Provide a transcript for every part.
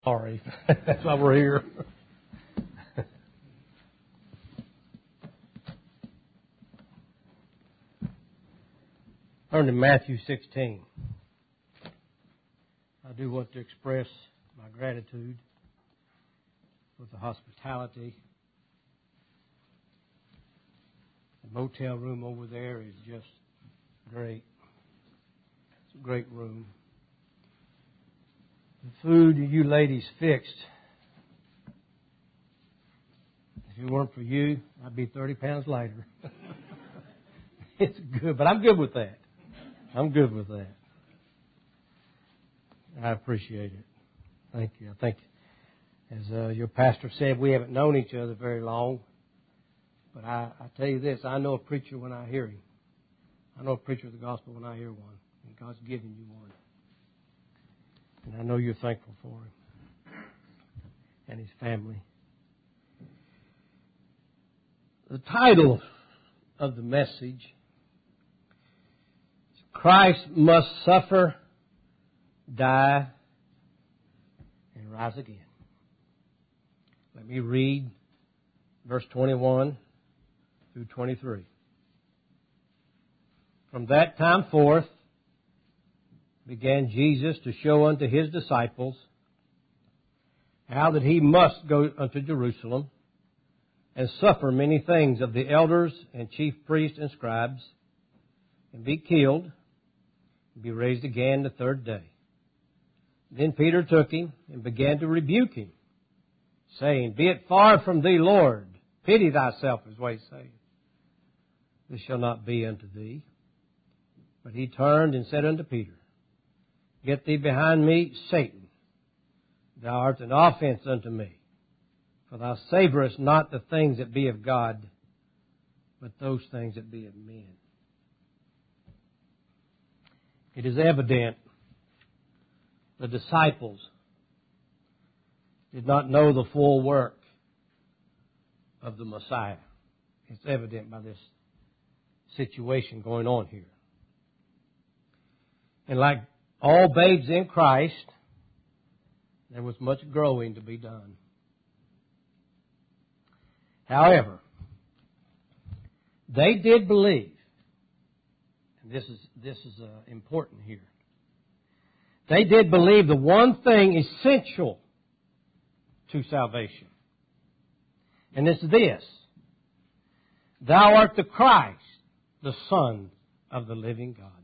Sorry. That's why we're here. Turn to Matthew 16. I do want to express my gratitude for the hospitality. The motel room over there is just great. It's a great room. The food you ladies fixed, if it weren't for you, I'd be 30 pounds lighter. It's good, but I'm good with that. I'm good with that. I appreciate it. Thank you. I think, as your pastor said, we haven't known each other very long. But I tell you this, I know a preacher when I hear him. I know a preacher of the gospel when I hear one. And God's given you one. And I know you're thankful for him and his family. The title of the message is Christ Must Suffer, Die, and Rise Again. Let me read verse 21 through 23. From that time forth began Jesus to show unto his disciples how that he must go unto Jerusalem and suffer many things of the elders and chief priests and scribes, and be killed, and be raised again the third day. Then Peter took him and began to rebuke him, saying, Be it far from thee, Lord, pity thyself, is what he said. This shall not be unto thee. But he turned and said unto Peter, Get thee behind me, Satan. Thou art an offense unto me. For thou savorest not the things that be of God, but those things that be of men. It is evident the disciples did not know the full work of the Messiah. It's evident by this situation going on here. And like all babes in Christ, there was much growing to be done. However, they did believe, and this is important here. They did believe the one thing essential to salvation. And it's this: Thou art the Christ, the Son of the living God.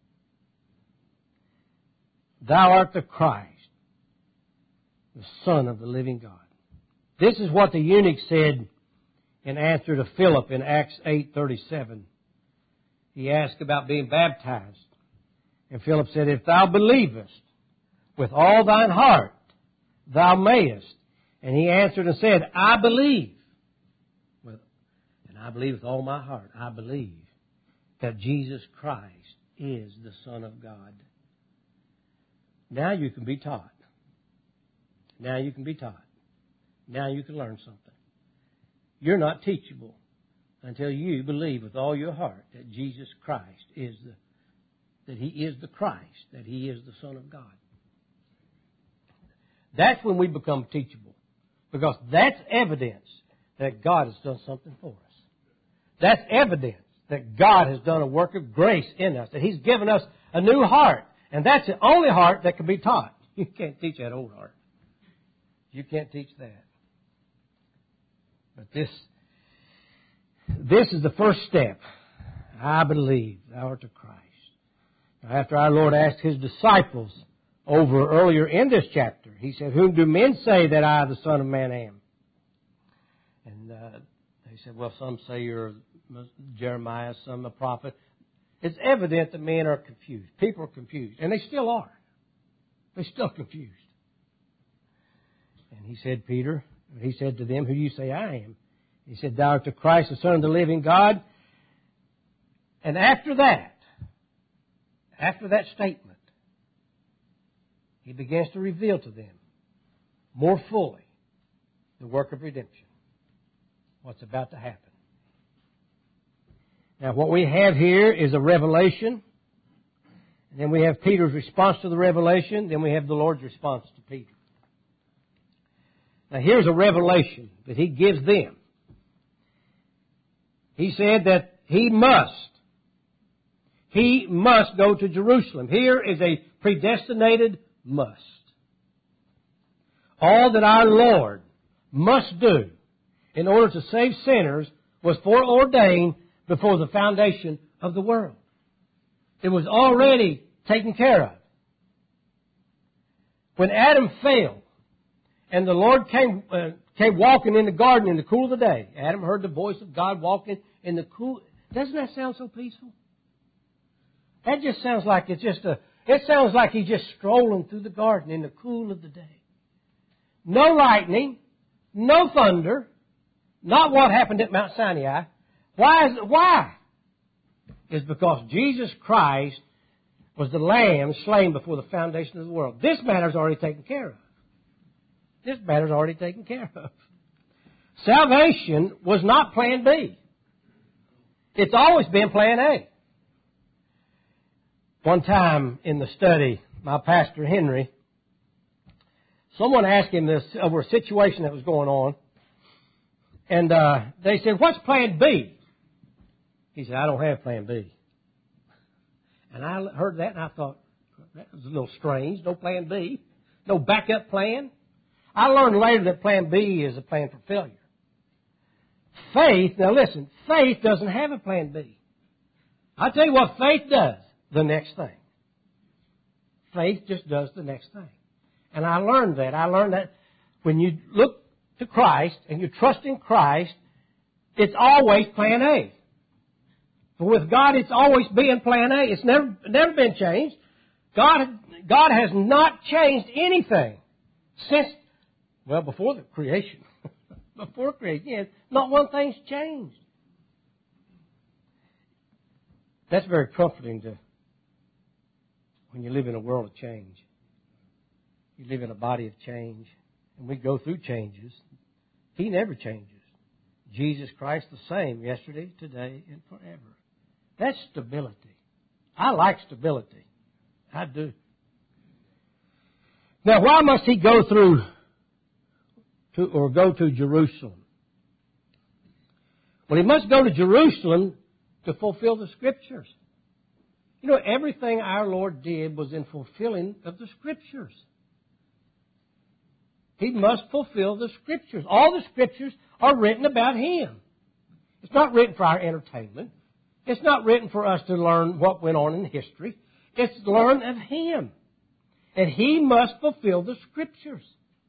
Thou art the Christ, the Son of the living God. This is what the eunuch said in answer to Philip in Acts 8:37. He asked about being baptized. And Philip said, If thou believest with all thine heart, thou mayest. And he answered and said, I believe. And I believe with all my heart, I believe that Jesus Christ is the Son of God. Now you can be taught. Now you can be taught. Now you can learn something. You're not teachable until you believe with all your heart that Jesus Christ is that He is the Christ, that He is the Son of God. That's when we become teachable, because that's evidence that God has done something for us. That's evidence that God has done a work of grace in us, that He's given us a new heart. And that's the only heart that can be taught. You can't teach that old heart. You can't teach that. But this is the first step. I believe thou art the Christ. Now, after our Lord asked His disciples over earlier in this chapter, He said, Whom do men say that I, the Son of Man, am? And they said, well, some say you're Jeremiah, some a prophet. It's evident that men are confused. People are confused. And they still are. They're still confused. And He said, Peter, He said to them, Who do you say I am? He said, Thou art the Christ, the Son of the living God. And after that statement, He begins to reveal to them more fully the work of redemption, what's about to happen. Now, what we have here is a revelation. And then we have Peter's response to the revelation. Then we have the Lord's response to Peter. Now here's a revelation that He gives them. He said that He must go to Jerusalem. Here is a predestinated must. All that our Lord must do in order to save sinners was foreordained before the foundation of the world. It was already taken care of. When Adam fell and the Lord came walking in the garden in the cool of the day, Adam heard the voice of God walking in the cool. Doesn't that sound so peaceful? That just sounds like it sounds like he's just strolling through the garden in the cool of the day. No lightning, no thunder, not what happened at Mount Sinai. Why? It's because Jesus Christ was the Lamb slain before the foundation of the world. This matter's already taken care of. This matter's already taken care of. Salvation was not plan B. It's always been plan A. One time in the study, my pastor Henry, someone asked him this over a situation that was going on. And they said, "What's plan B?" He said, "I don't have plan B." And I heard that and I thought, that was a little strange. No plan B. No backup plan. I learned later that plan B is a plan for failure. Faith, now listen, faith doesn't have a plan B. I'll tell you what faith does. The next thing. Faith just does the next thing. And I learned that. I learned that when you look to Christ and you trust in Christ, it's always plan A. But with God, it's always been plan A. It's never been changed. God has not changed anything since, before the creation. Before creation, yes, not one thing's changed. That's very comforting when you live in a world of change. You live in a body of change. And we go through changes. He never changes. Jesus Christ the same yesterday, today, and forever. That's stability. I like stability. I do. Now, why must He go to Jerusalem? Well, He must go to Jerusalem to fulfill the Scriptures. You know, everything our Lord did was in fulfilling of the Scriptures. He must fulfill the Scriptures. All the Scriptures are written about Him. It's not written for our entertainment. It's not written for us to learn what went on in history. It's to learn of Him. And He must fulfill the Scriptures.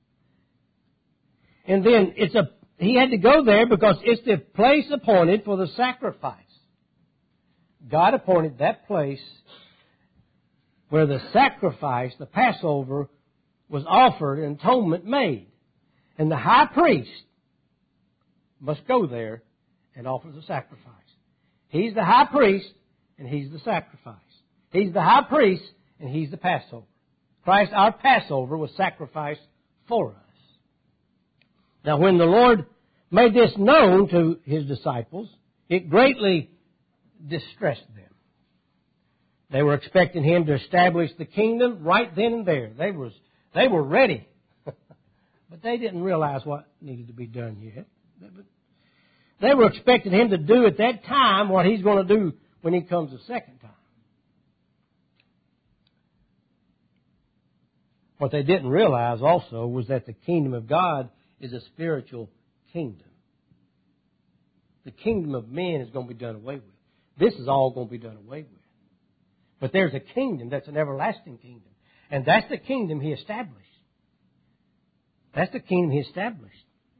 And then He had to go there because it's the place appointed for the sacrifice. God appointed that place where the sacrifice, the Passover, was offered and atonement made. And the high priest must go there and offer the sacrifice. He's the high priest and He's the sacrifice. He's the high priest and He's the Passover. Christ, our Passover, was sacrificed for us. Now, when the Lord made this known to His disciples, it greatly distressed them. They were expecting Him to establish the kingdom right then and there. They were ready. But they didn't realize what needed to be done yet. They were expecting Him to do at that time what He's going to do when He comes a second time. What they didn't realize also was that the kingdom of God is a spiritual kingdom. The kingdom of men is going to be done away with. This is all going to be done away with. But there's a kingdom that's an everlasting kingdom. And that's the kingdom He established. That's the kingdom He established.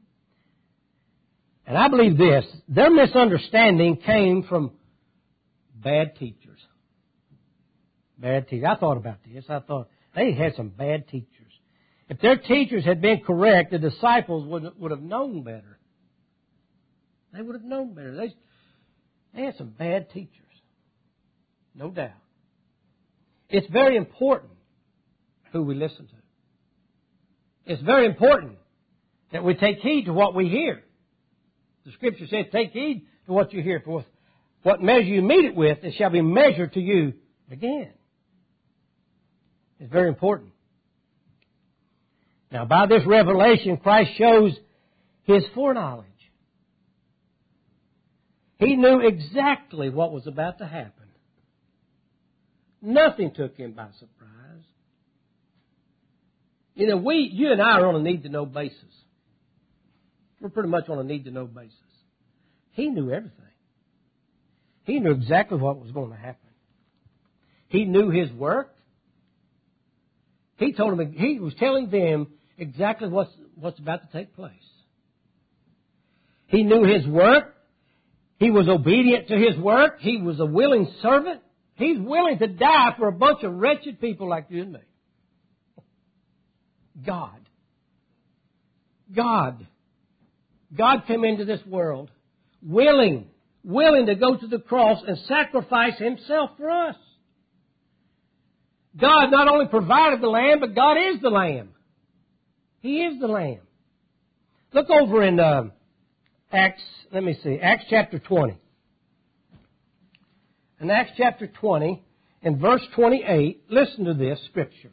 And I believe this. Their misunderstanding came from bad teachers. Bad teachers. I thought about this. I thought they had some bad teachers. If their teachers had been correct, the disciples would have known better. They would have known better. They had some bad teachers. No doubt. It's very important who we listen to. It's very important that we take heed to what we hear. The Scripture says, take heed to what you hear. For what measure you meet it with, it shall be measured to you again. It's very important. Now, by this revelation, Christ shows His foreknowledge. He knew exactly what was about to happen. Nothing took Him by surprise. You know, you and I are on a need-to-know basis. We're pretty much on a need-to-know basis. He knew everything. He knew exactly what was going to happen. He knew His work. He was telling them exactly what's about to take place. He knew His work. He was obedient to His work. He was a willing servant. He's willing to die for a bunch of wretched people like you and me. God came into this world willing to go to the cross and sacrifice Himself for us. God not only provided the Lamb, but God is the Lamb. He is the Lamb. Look over in Acts chapter 20. In Acts chapter 20, in verse 28, listen to this scripture.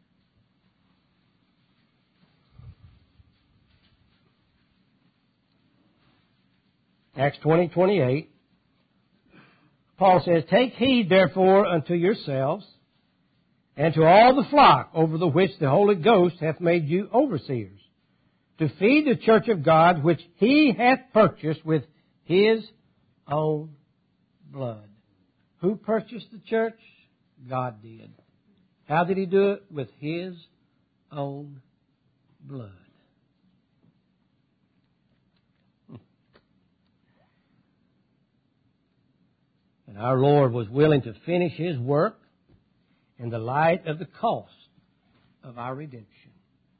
Acts 20:28. Paul says, "Take heed therefore unto yourselves and to all the flock over the which the Holy Ghost hath made you overseers, to feed the church of God which He hath purchased with His own blood." Who purchased the church? God did. How did He do it? With His own blood. And our Lord was willing to finish His work in the light of the cost of our redemption.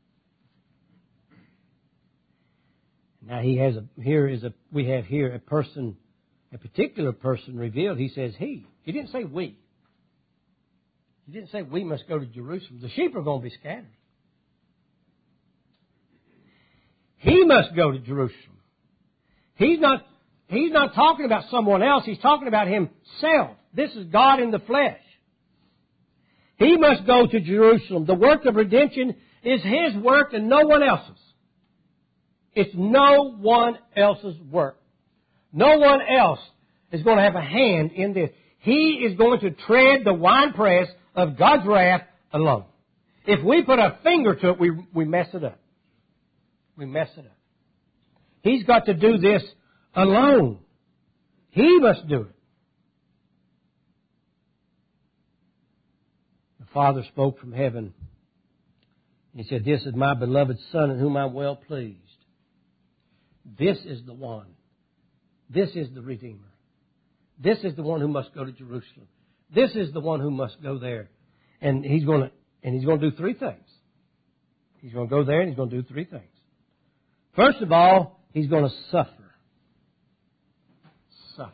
Now we have here a person, a particular person revealed. He says He. He didn't say we. He didn't say we must go to Jerusalem. The sheep are going to be scattered. He must go to Jerusalem. He's not talking about someone else. He's talking about Himself. This is God in the flesh. He must go to Jerusalem. The work of redemption is His work and no one else's. It's no one else's work. No one else is going to have a hand in this. He is going to tread the winepress of God's wrath alone. If we put a finger to it, we mess it up. We mess it up. He's got to do this alone. He must do it. The Father spoke from heaven. He said, "This is my beloved Son in whom I'm well pleased." This is the one. This is the Redeemer. This is the one who must go to Jerusalem. This is the one who must go there. And He's going to do three things. He's going to go there and He's going to do three things. First of all, He's going to suffer. Suffer.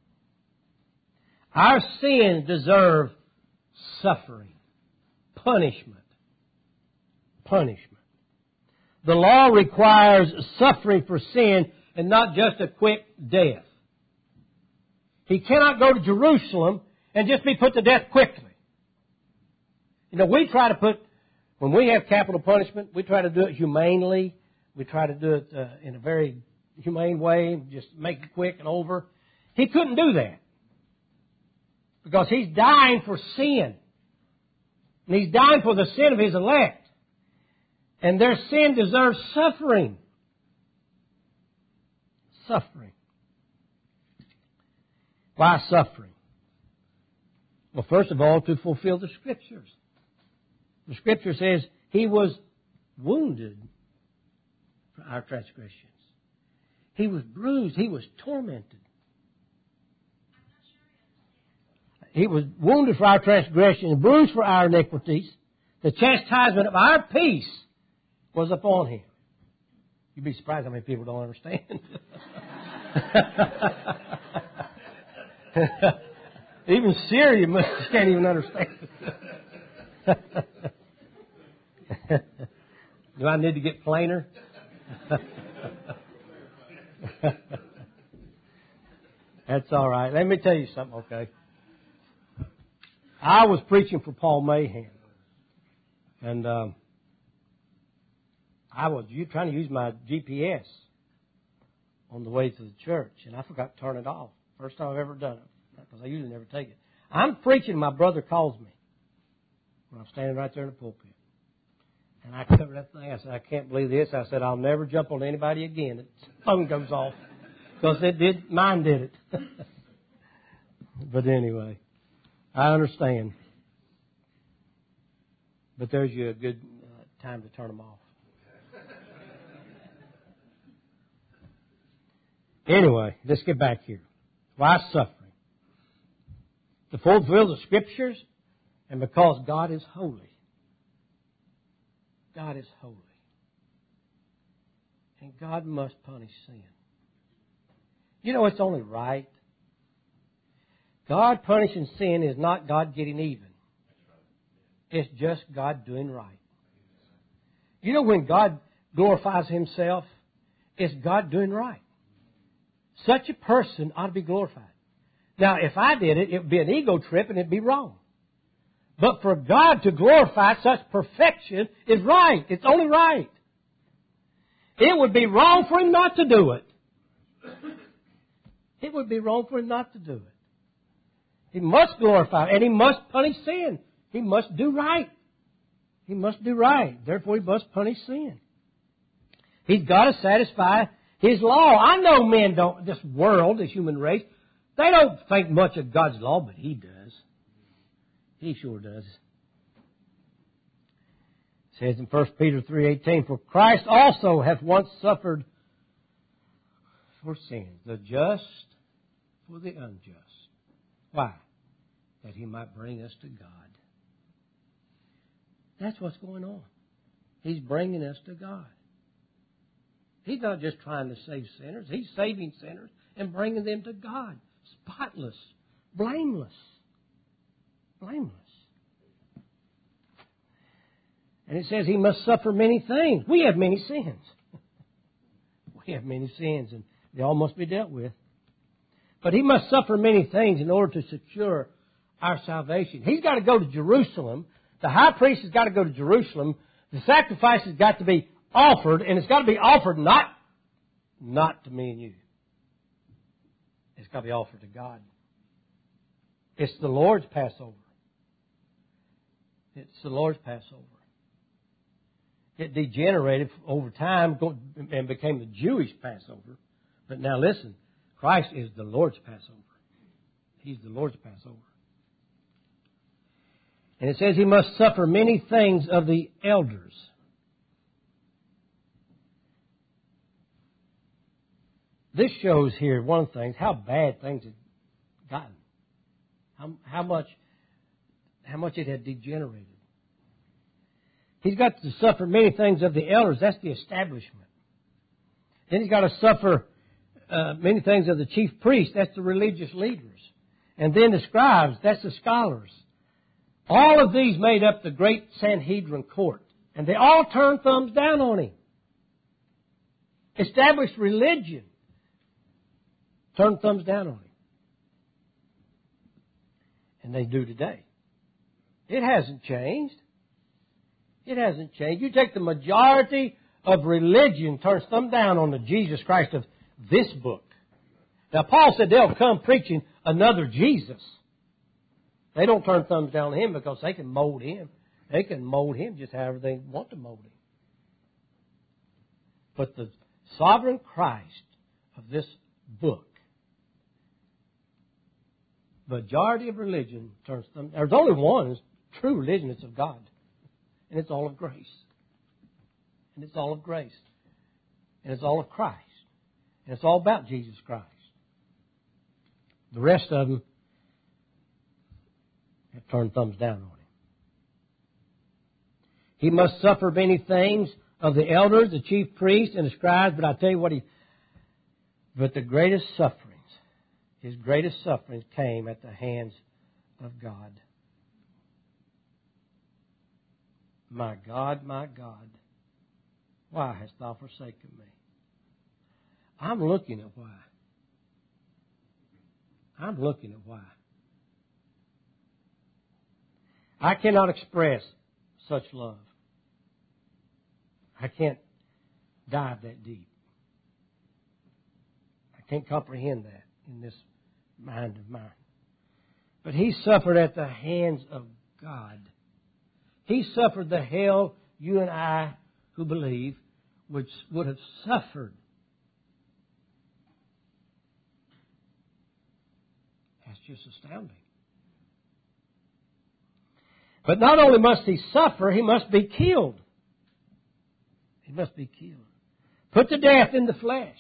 Our sins deserve suffering. Punishment. Punishment. The law requires suffering for sin and not just a quick death. He cannot go to Jerusalem and just be put to death quickly. You know, when we have capital punishment, we try to do it humanely. We try to do it in a very humane way, just make it quick and over. He couldn't do that because He's dying for sin. And He's dying for the sin of His elect. And their sin deserves suffering. Suffering. Why suffering? Well, first of all, to fulfill the Scriptures. The Scripture says He was wounded for our transgressions. He was bruised. He was tormented. He was wounded for our transgressions, bruised for our iniquities. The chastisement of our peace was upon Him. You'd be surprised how many people don't understand. Even Syria can't even understand. Do I need to get plainer? That's all right. Let me tell you something, okay? I was preaching for Paul Mahan. And You trying to use my GPS on the way to the church, and I forgot to turn it off. First time I've ever done it, because I usually never take it. I'm preaching, my brother calls me when I'm standing right there in the pulpit. And I covered that thing. I said, I can't believe this. I said, I'll never jump on anybody again. The phone goes off. Because mine did it. But anyway, I understand. But there's you a good time to turn them off. Anyway, let's get back here. Why suffering? To fulfill the Scriptures and because God is holy. God is holy. And God must punish sin. You know, it's only right. God punishing sin is not God getting even. It's just God doing right. You know, when God glorifies Himself, it's God doing right. Such a person ought to be glorified. Now, if I did it, it would be an ego trip and it would be wrong. But for God to glorify such perfection is right. It's only right. It would be wrong for Him not to do it. It would be wrong for Him not to do it. He must glorify and He must punish sin. He must do right. He must do right. Therefore, He must punish sin. He's got to satisfy His law. I know men don't, this world, this human race, they don't think much of God's law, but He does. He sure does. It says in 1 Peter 3:18, for Christ also hath once suffered for sins, the just for the unjust. Why? That He might bring us to God. That's what's going on. He's bringing us to God. He's not just trying to save sinners. He's saving sinners and bringing them to God. Spotless. Blameless. Blameless. And it says He must suffer many things. We have many sins. We have many sins, and they all must be dealt with. But He must suffer many things in order to secure our salvation. He's got to go to Jerusalem. The high priest has got to go to Jerusalem. The sacrifice has got to be offered, and it's got to be offered not to me and you. It's got to be offered to God. It's the Lord's Passover. It's the Lord's Passover. It degenerated over time and became the Jewish Passover. But now listen, Christ is the Lord's Passover. He's the Lord's Passover. And it says He must suffer many things of the elders. This shows here, one of the things, how bad things had gotten. How much it had degenerated. He's got to suffer many things of the elders. That's the establishment. Then He's got to suffer many things of the chief priests. That's the religious leaders. And then the scribes. That's the scholars. All of these made up the great Sanhedrin court. And they all turned thumbs down on Him. Established religion. Turned thumbs down on Him. And they do today. It hasn't changed. It hasn't changed. You take the majority of religion, turns thumb down on the Jesus Christ of this book. Now, Paul said they'll come preaching another Jesus. They don't turn thumbs down on Him because they can mold Him. They can mold Him just however they want to mold Him. But the sovereign Christ of this book, majority of religion turns thumbs down. There's only one true religion. It's of God. And it's all of grace. And it's all of grace. And it's all of Christ. And it's all about Jesus Christ. The rest of them have turned thumbs down on Him. He must suffer many things of the elders, the chief priests, and the scribes. But I tell you what, but the greatest sufferings, His greatest sufferings came at the hands of God. My God, why hast Thou forsaken me? I'm looking at why. I'm looking at why. I cannot express such love. I can't dive that deep. I can't comprehend that in this mind of mine. But He suffered at the hands of God. He suffered the hell you and I who believe would have suffered. That's just astounding. But not only must He suffer, He must be killed. He must be killed. Put to death in the flesh.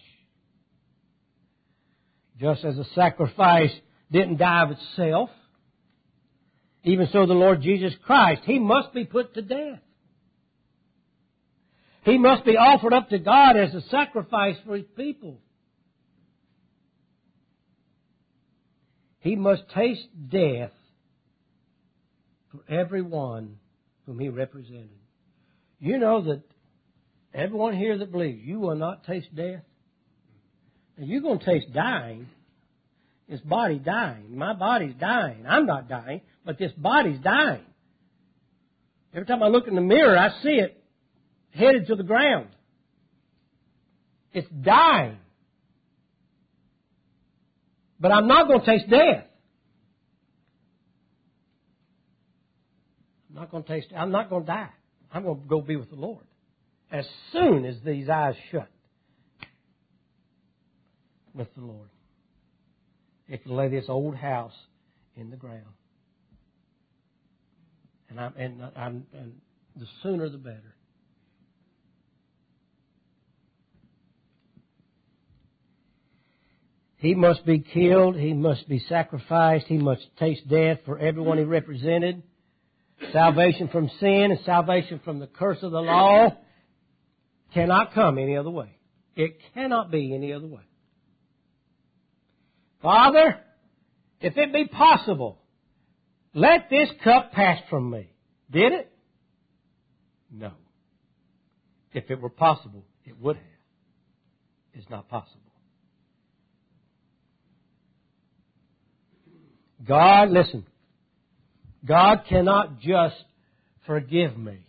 Just as a sacrifice didn't die of itself, even so the Lord Jesus Christ, He must be put to death. He must be offered up to God as a sacrifice for His people. He must taste death for everyone whom He represented. You know that everyone here that believes you will not taste death. And you're going to taste dying. This body dying. My body's dying. I'm not dying, but this body's dying. Every time I look in the mirror, I see it headed to the ground. It's dying. But I'm not going to taste death. I'm not going to die. I'm going to go be with the Lord. As soon as these eyes shut with the Lord. It can lay this old house in the ground. And the sooner the better. He must be killed. He must be sacrificed. He must taste death for everyone He represented. Salvation from sin and salvation from the curse of the law cannot come any other way. It cannot be any other way. Father, if it be possible, let this cup pass from me. Did it? No. If it were possible, it would have. It's not possible. God, listen, God cannot just forgive me.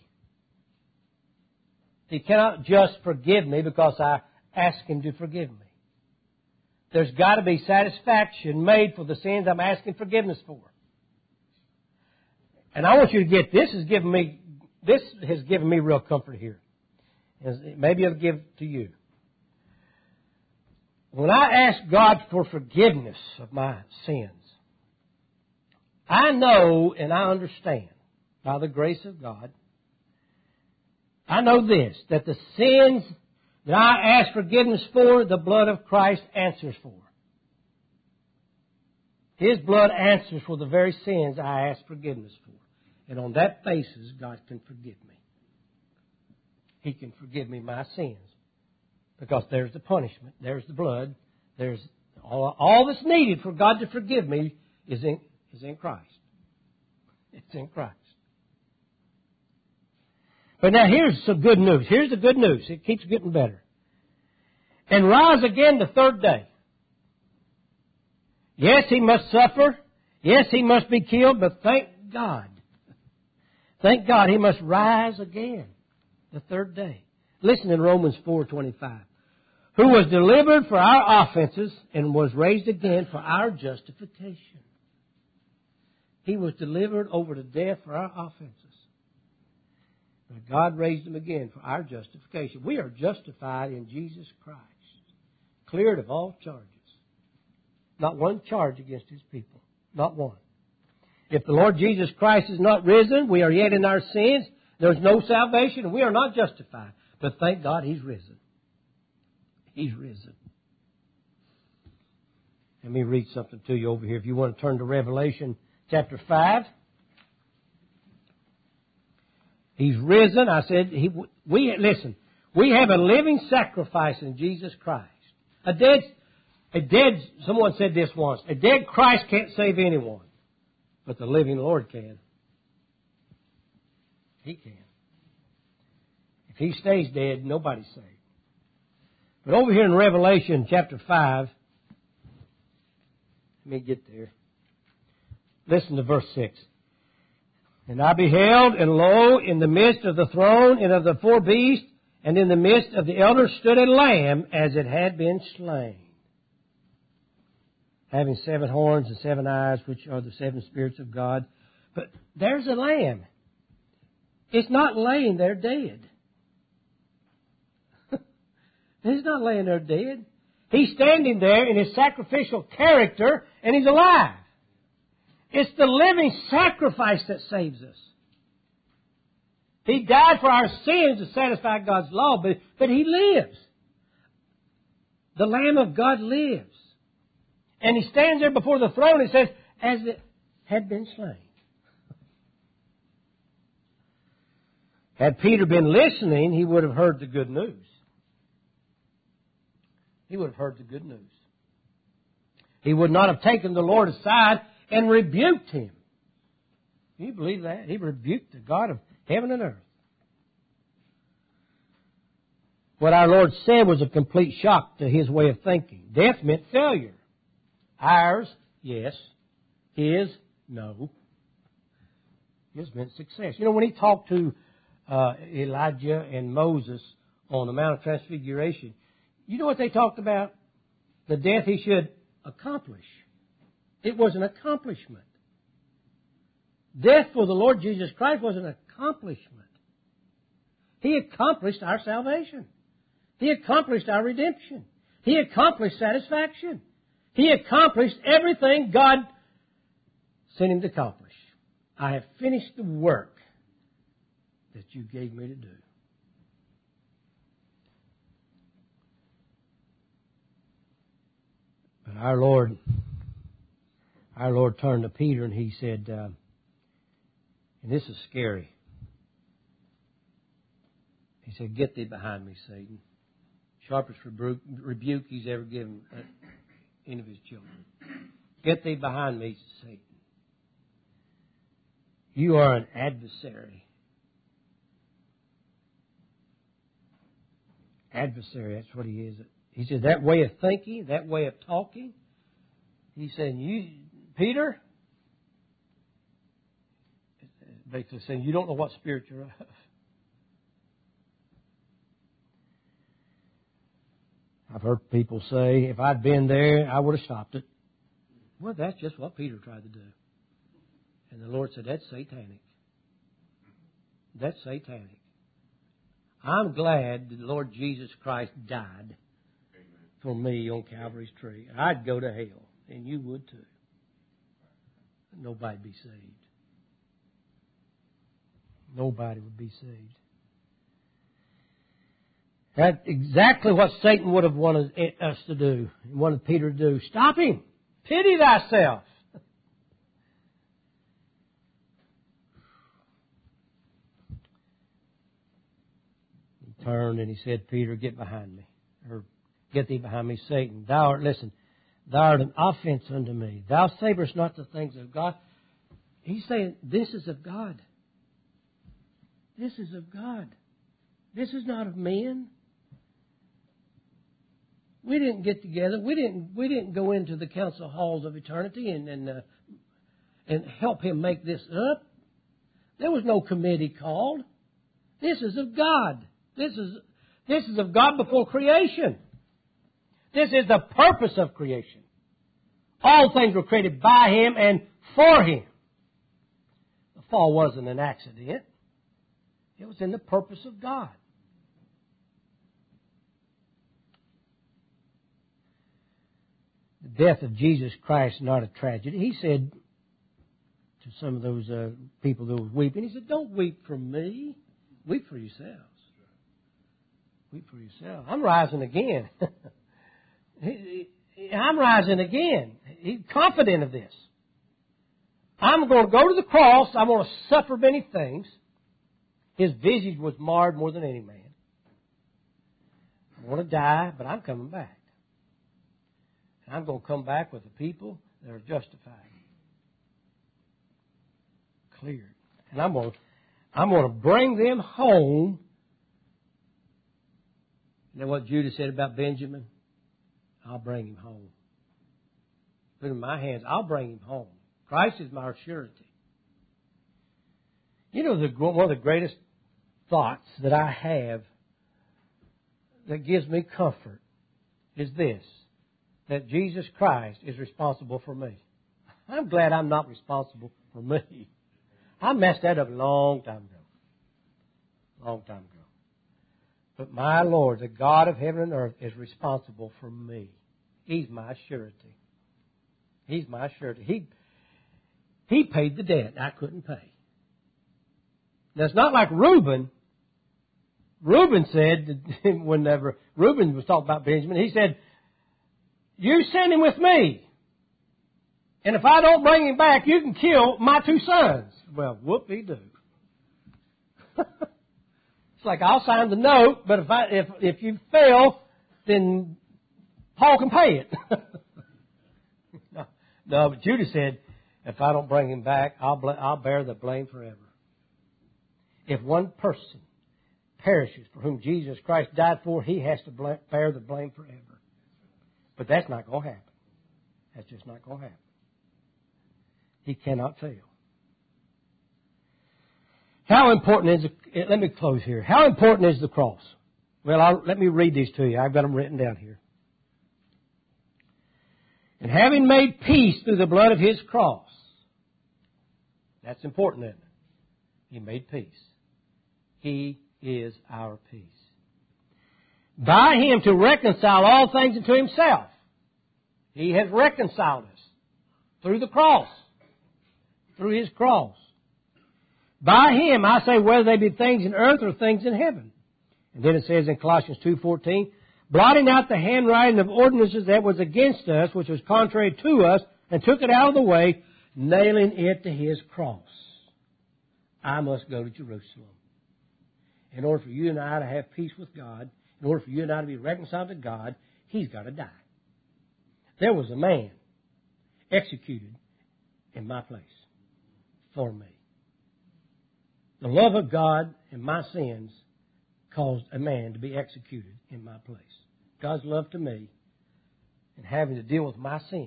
He cannot just forgive me because I ask Him to forgive me. There's got to be satisfaction made for the sins I'm asking forgiveness for. And I want you to get this has given me real comfort here. Maybe it'll give to you. When I ask God for forgiveness of my sins, I know and I understand by the grace of God, I know this, that the sins that I ask forgiveness for, the blood of Christ answers for. His blood answers for the very sins I ask forgiveness for. And on that basis, God can forgive me. He can forgive me my sins. Because there's the punishment, there's the blood, there's all that's needed for God to forgive me is in Christ. It's in Christ. But now here's some good news. Here's the good news. It keeps getting better. And rise again the third day. Yes, He must suffer. Yes, He must be killed. But thank God. Thank God He must rise again the third day. Listen in Romans 4:25. Who was delivered for our offenses and was raised again for our justification. He was delivered over to death for our offenses. But God raised Him again for our justification. We are justified in Jesus Christ. Cleared of all charges. Not one charge against His people. Not one. If the Lord Jesus Christ is not risen, we are yet in our sins. There's no salvation and we are not justified. But thank God He's risen. He's risen. Let me read something to you over here. If you want to turn to Revelation chapter 5. He's risen. I said, listen, we have a living sacrifice in Jesus Christ. Someone said this once, a dead Christ can't save anyone, but the living Lord can. He can. If He stays dead, nobody's saved. But over here in Revelation chapter 5, let me get there. Listen to verse 6. And I beheld, and lo, in the midst of the throne and of the four beasts, And in the midst of the elders stood a lamb as it had been slain, having 7 horns and 7 eyes, which are the 7 spirits of God. But there's a lamb. It's not laying there dead. He's not laying there dead. He's standing there in His sacrificial character, and He's alive. It's the living sacrifice that saves us. He died for our sins to satisfy God's law, but He lives. The Lamb of God lives. And He stands there before the throne and says, as it had been slain. Had Peter been listening, he would have heard the good news. He would have heard the good news. He would not have taken the Lord aside and rebuked Him. Can you believe that? He rebuked the God of heaven and earth. What our Lord said was a complete shock to His way of thinking. Death meant failure. Ours, yes. His, no. His meant success. You know, when He talked to Elijah and Moses on the Mount of Transfiguration, you know what they talked about? The death He should accomplish. It was an accomplishment. Death for the Lord Jesus Christ was an accomplishment. He accomplished our salvation. He accomplished our redemption. He accomplished satisfaction. He accomplished everything God sent Him to accomplish. I have finished the work that You gave me to do. But our Lord turned to Peter and He said, and this is scary. He said, "Get thee behind me, Satan." Sharpest rebuke He's ever given any of His children. Get thee behind me, Satan. You are an adversary. Adversary, that's what he is. He said, that way of thinking, that way of talking, He's saying, Peter, basically saying, you don't know what spirit you're of. I've heard people say, if I'd been there, I would have stopped it. Well, that's just what Peter tried to do. And the Lord said, that's satanic. That's satanic. I'm glad the Lord Jesus Christ died for me on Calvary's tree. I'd go to hell, and you would too. Nobody'd be saved. Nobody would be saved. That's exactly what Satan would have wanted us to do. He wanted Peter to do. Stop him. Pity thyself. He turned and he said, Peter, get behind me. Or get thee behind me, Satan. Thou art an offense unto me. Thou savorest not the things of God. He's saying, this is of God. This is of God. This is not of men. We didn't get together. We didn't go into the council halls of eternity and help Him make this up. There was no committee called. This is of God. This is of God before creation. This is the purpose of creation. All things were created by Him and for Him. The fall wasn't an accident. It was in the purpose of God. The death of Jesus Christ is not a tragedy. He said to some of those people that were weeping, He said, don't weep for me. Weep for yourselves. Weep for yourselves. I'm rising again. I'm rising again. He's confident of this. I'm going to go to the cross. I'm going to suffer many things. His visage was marred more than any man. I'm going to die, but I'm coming back. And I'm going to come back with the people that are justified. Cleared. And I'm going to bring them home. You know what Judah said about Benjamin? I'll bring him home. Put it in my hands. I'll bring him home. Christ is my surety. You know, one of the greatest thoughts that I have that gives me comfort is this, that Jesus Christ is responsible for me. I'm glad I'm not responsible for me. I messed that up a long time ago. Long time ago. But my Lord, the God of heaven and earth, is responsible for me. He's my surety. He's my surety. He paid the debt I couldn't pay. Now, it's not like Reuben. Reuben said, whenever Reuben was talking about Benjamin, he said, you send him with me. And if I don't bring him back, you can kill my 2 sons. Well, whoop-de-doo. It's like, I'll sign the note, but if you fail, then Paul can pay it. No, but Judah said, if I don't bring him back, I'll bear the blame forever. If one person perishes for whom Jesus Christ died for, he has to bear the blame forever. But that's not going to happen. That's just not going to happen. He cannot fail. How important is let me close here. How important is the cross? Well, let me read these to you. I've got them written down here. And having made peace through the blood of His cross. That's important, isn't it? He made peace. He is our peace. By Him to reconcile all things unto Himself. He has reconciled us through the cross. Through His cross. By Him, I say, whether they be things in earth or things in heaven. And then it says in Colossians 2:14, blotting out the handwriting of ordinances that was against us, which was contrary to us, and took it out of the way, nailing it to His cross. I must go to Jerusalem. In order for you and I to have peace with God, in order for you and I to be reconciled to God, He's got to die. There was a man executed in my place for me. The love of God and my sins caused a man to be executed in my place. God's love to me and having to deal with my sins.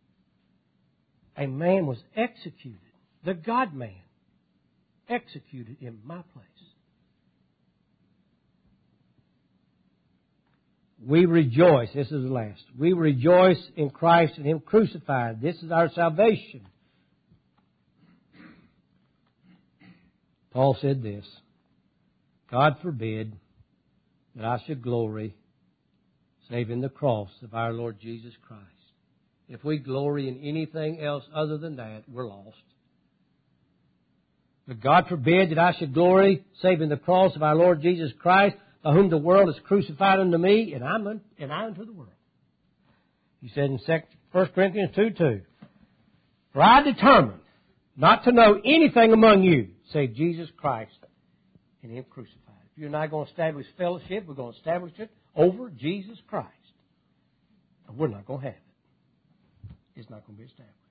A man was executed, the God-man, executed in my place. We rejoice, this is the last, we rejoice in Christ and Him crucified. This is our salvation. Paul said this, God forbid that I should glory save in the cross of our Lord Jesus Christ. If we glory in anything else other than that, we're lost. But God forbid that I should glory save in the cross of our Lord Jesus Christ, by whom the world is crucified unto me, and I unto the world. He said in 1 Corinthians 2:2, for I determined not to know anything among you save Jesus Christ and Him crucified. If you're not going to establish fellowship, we're going to establish it over Jesus Christ. And we're not going to have it. It's not going to be established.